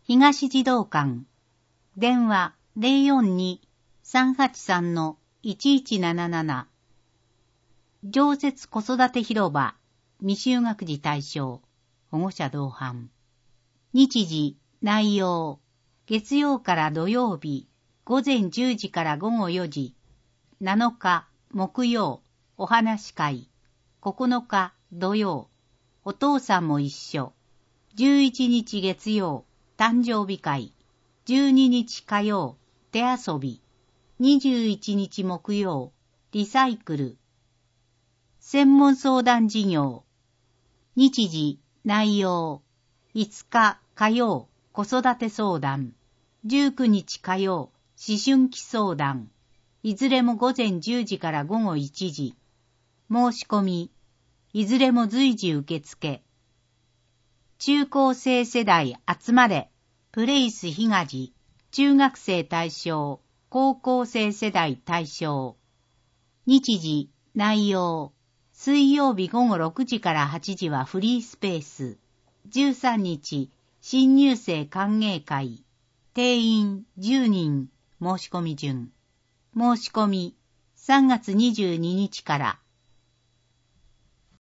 東児童館。電話042-383-1177。常設子育て広場。未就学児対象。保護者同伴。日時、内容。月曜から土曜日、午前10時から午後4時。7日、木曜、お話会。9日、土曜、お父さんも一緒。11日月曜、誕生日会。12日火曜、手遊び。21日木曜、リサイクル。専門相談事業。日時、内容。5日火曜、子育て相談。19日火曜、思春期相談。いずれも午前10時から午後1時。申し込み。いずれも随時受付。中高生世代集まれ。プレイス東。中学生対象。高校生世代対象。日時、内容。水曜日午後6時から8時はフリースペース。13日、新入生歓迎会。定員10人。申し込み順。申し込み、3月22日から。